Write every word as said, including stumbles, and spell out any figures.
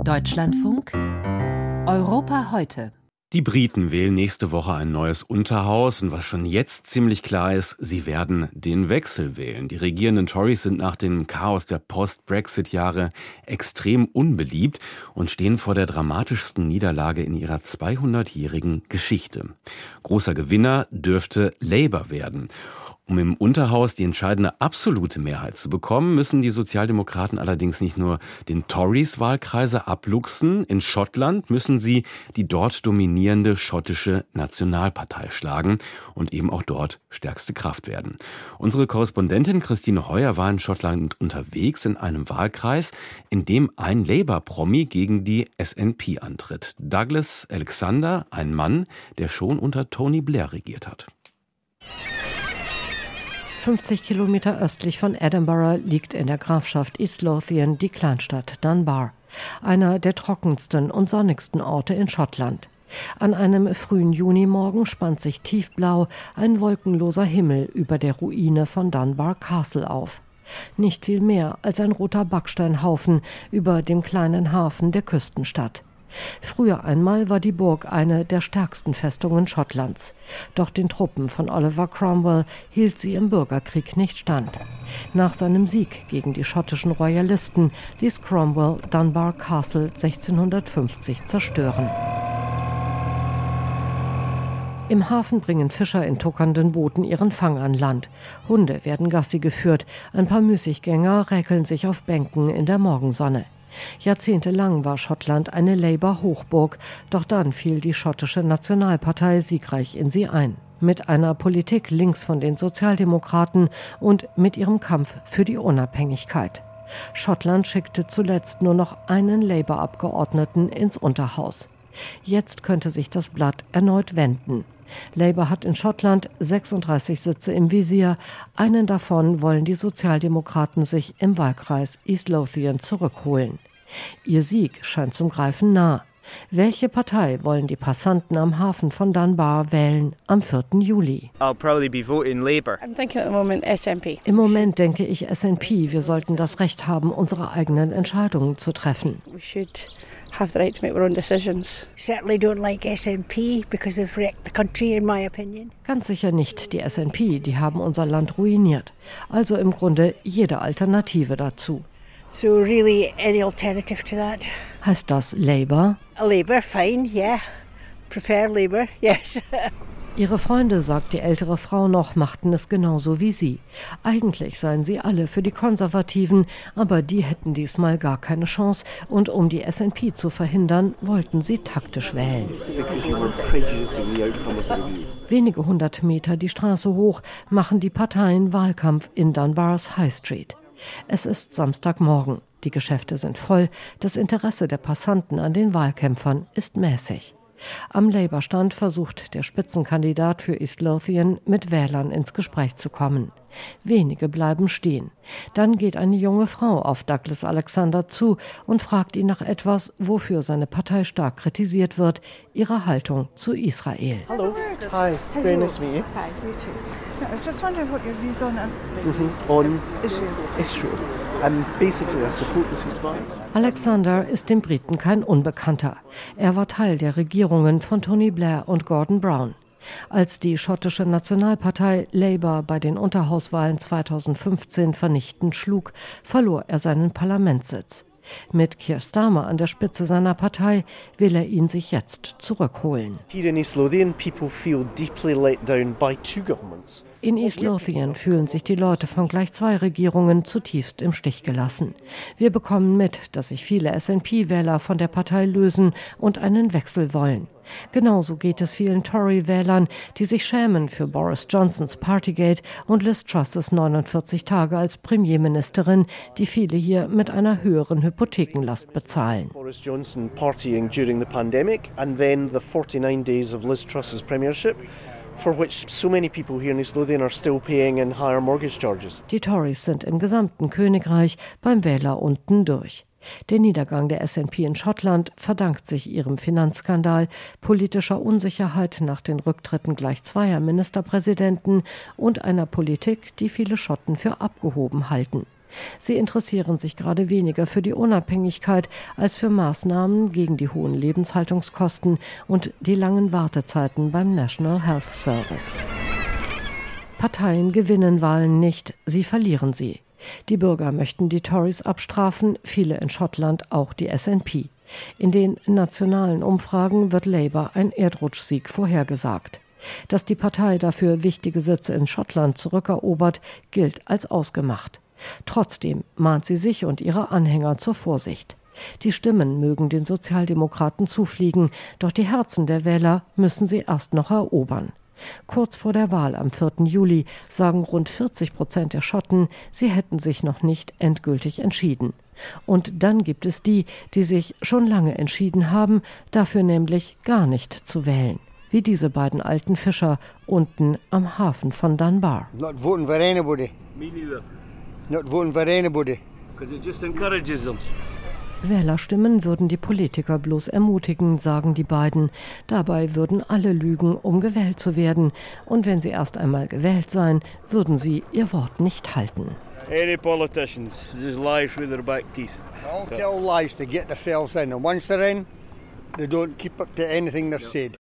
Deutschlandfunk Europa heute. Die Briten wählen nächste Woche ein neues Unterhaus und was schon jetzt ziemlich klar ist, sie werden den Wechsel wählen. Die regierenden Tories sind nach dem Chaos der Post-Brexit-Jahre extrem unbeliebt und stehen vor der dramatischsten Niederlage in ihrer zweihundertjährigen Geschichte. Großer Gewinner dürfte Labour werden. Um im Unterhaus die entscheidende absolute Mehrheit zu bekommen, müssen die Sozialdemokraten allerdings nicht nur den Tories Wahlkreise abluchsen. In Schottland müssen sie die dort dominierende schottische Nationalpartei schlagen und eben auch dort stärkste Kraft werden. Unsere Korrespondentin Christine Heuer war in Schottland unterwegs in einem Wahlkreis, in dem ein Labour-Promi gegen die S N P antritt. Douglas Alexander, ein Mann, der schon unter Tony Blair regiert hat. fünfzig Kilometer östlich von Edinburgh liegt in der Grafschaft East Lothian die Kleinstadt Dunbar, einer der trockensten und sonnigsten Orte in Schottland. An einem frühen Junimorgen spannt sich tiefblau ein wolkenloser Himmel über der Ruine von Dunbar Castle auf. Nicht viel mehr als ein roter Backsteinhaufen über dem kleinen Hafen der Küstenstadt. Früher einmal war die Burg eine der stärksten Festungen Schottlands. Doch den Truppen von Oliver Cromwell hielt sie im Bürgerkrieg nicht stand. Nach seinem Sieg gegen die schottischen Royalisten ließ Cromwell Dunbar Castle sechzehnhundertfünfzig zerstören. Im Hafen bringen Fischer in tuckernden Booten ihren Fang an Land. Hunde werden Gassi geführt, ein paar Müßiggänger räkeln sich auf Bänken in der Morgensonne. Jahrzehntelang war Schottland eine Labour-Hochburg, doch dann fiel die schottische Nationalpartei siegreich in sie ein. Mit einer Politik links von den Sozialdemokraten und mit ihrem Kampf für die Unabhängigkeit. Schottland schickte zuletzt nur noch einen Labour-Abgeordneten ins Unterhaus. Jetzt könnte sich das Blatt erneut wenden. Labour hat in Schottland sechsunddreißig Sitze im Visier. Einen davon wollen die Sozialdemokraten sich im Wahlkreis East Lothian zurückholen. Ihr Sieg scheint zum Greifen nah. Welche Partei wollen die Passanten am Hafen von Dunbar wählen am vierten Juli? I'll probably be voting Labour. I'm thinking at the moment S N P. Im Moment denke ich S N P. Wir sollten das Recht haben, unsere eigenen Entscheidungen zu treffen. We should have the right to make our own decisions. Certainly don't like S N P because they've wrecked the country, in my opinion. Ganz sicher nicht die S N P, die haben unser Land ruiniert. Also im Grunde jede Alternative dazu. So really any alternative to that? Heißt das Labour? A Labour, fine, yeah. Prefer Labour, yes. Ihre Freunde, sagt die ältere Frau noch, machten es genauso wie sie. Eigentlich seien sie alle für die Konservativen, aber die hätten diesmal gar keine Chance. Und um die S N P zu verhindern, wollten sie taktisch wählen. Wenige hundert Meter die Straße hoch machen die Parteien Wahlkampf in Dunbars High Street. Es ist Samstagmorgen. Die Geschäfte sind voll. Das Interesse der Passanten an den Wahlkämpfern ist mäßig. Am Labour-Stand versucht der Spitzenkandidat für East Lothian mit Wählern ins Gespräch zu kommen. Wenige bleiben stehen. Dann geht eine junge Frau auf Douglas Alexander zu und fragt ihn nach etwas, wofür seine Partei stark kritisiert wird, ihrer Haltung zu Israel. Hello. Hi. Very nice to meet you. Hi, you too. I was just wondering what your views on Mm-hmm. On Israel. Israel. Um, basically, I support the ceasefire. Alexander ist den Briten kein Unbekannter. Er war Teil der Regierungen von Tony Blair und Gordon Brown. Als die schottische Nationalpartei Labour bei den Unterhauswahlen zweitausendfünfzehn vernichtend schlug, verlor er seinen Parlamentssitz. Mit Keir Starmer an der Spitze seiner Partei will er ihn sich jetzt zurückholen. Here in East Lothian, people feel deeply let down by two governments. In East Lothian fühlen sich die Leute von gleich zwei Regierungen zutiefst im Stich gelassen. Wir bekommen mit, dass sich viele S N P-Wähler von der Partei lösen und einen Wechsel wollen. Genauso geht es vielen Tory-Wählern, die sich schämen für Boris Johnsons Partygate und Liz Trusses neunundvierzig Tage als Premierministerin, die viele hier mit einer höheren Hypothekenlast bezahlen. Boris Johnson partying during the pandemic and then the forty-nine days of Liz Truss's premiership, for which so many people here in East Lothian are still paying in higher mortgage charges. Die Tories sind im gesamten Königreich beim Wähler unten durch. Der Niedergang der S N P in Schottland verdankt sich ihrem Finanzskandal, politischer Unsicherheit nach den Rücktritten gleich zweier Ministerpräsidenten und einer Politik, die viele Schotten für abgehoben halten. Sie interessieren sich gerade weniger für die Unabhängigkeit als für Maßnahmen gegen die hohen Lebenshaltungskosten und die langen Wartezeiten beim National Health Service. Parteien gewinnen Wahlen nicht, sie verlieren sie. Die Bürger möchten die Tories abstrafen, viele in Schottland, auch die S N P. In den nationalen Umfragen wird Labour ein Erdrutschsieg vorhergesagt. Dass die Partei dafür wichtige Sitze in Schottland zurückerobert, gilt als ausgemacht. Trotzdem mahnt sie sich und ihre Anhänger zur Vorsicht. Die Stimmen mögen den Sozialdemokraten zufliegen, doch die Herzen der Wähler müssen sie erst noch erobern. Kurz vor der Wahl am vierten Juli sagen rund vierzig Prozent der Schotten, sie hätten sich noch nicht endgültig entschieden. Und dann gibt es die, die sich schon lange entschieden haben, dafür nämlich gar nicht zu wählen. Wie diese beiden alten Fischer unten am Hafen von Dunbar. Not voting for anybody. Me neither. Not voting for anybody. Because it just encourages them. Wählerstimmen würden die Politiker bloß ermutigen, sagen die beiden. Dabei würden alle lügen, um gewählt zu werden. Und wenn sie erst einmal gewählt seien, würden sie ihr Wort nicht halten. Any politicians just lie through their back teeth. They all tell lies to get themselves in. And once they're in, they don't keep up to anything they've said.